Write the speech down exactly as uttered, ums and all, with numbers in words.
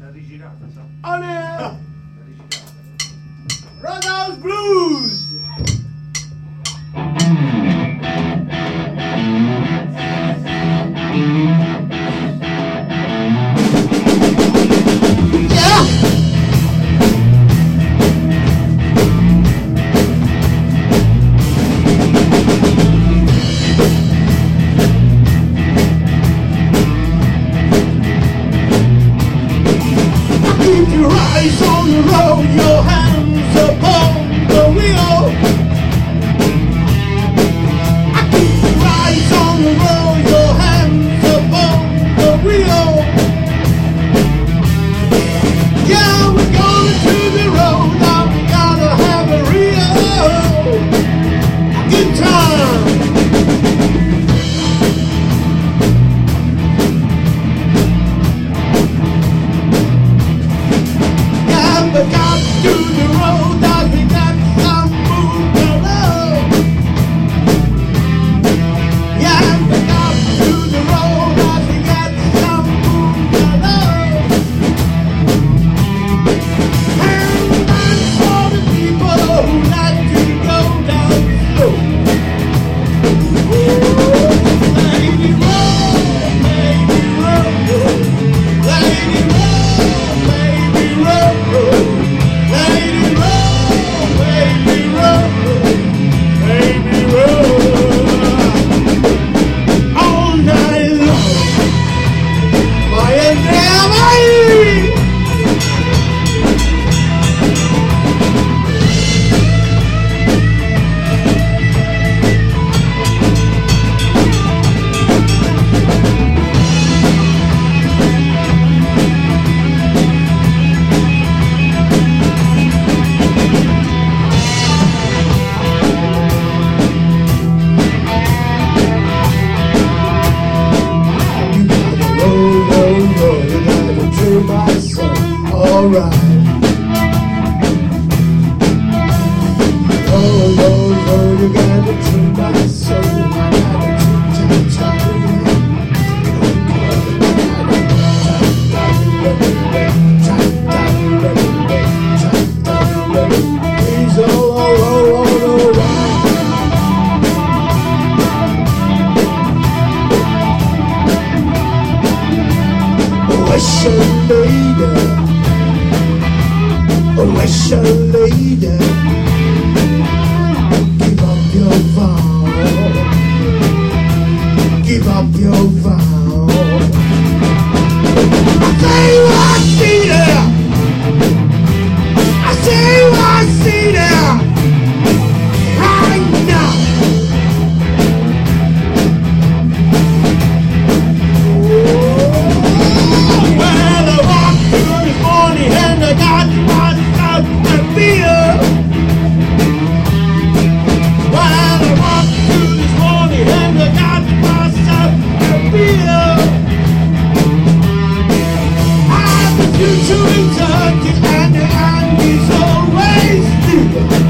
rigirata, so. Olè! Rigirata. Roadhouse Blues! Keep your eyes on the road, your hands upon the wheel. I keep your eyes on the road, your hands upon the wheel. Yeah, we're going to the road, now we gotta have a real good time. We got to the road that we got some move below. Yeah, we got to the road that we got some move below. And that's for the people who like to go down slow. Ooh, lady roll, lady roll, lady roll, baby roll. Lady roll, baby roll, baby roll, all night long. My endeavor. Alright. Oh, oh, oh, you gotta treat my soul. I gotta treat, treat, treat. He's all, all, all, all, all right. Russian lady. Russian lady, give up your vow, give up your vow. I say you I see there, I say you I see there, right now. Well, I walked through this morning and I got one. While I walked through this morning and I got myself a beer. I have the future in touch and the end is always near.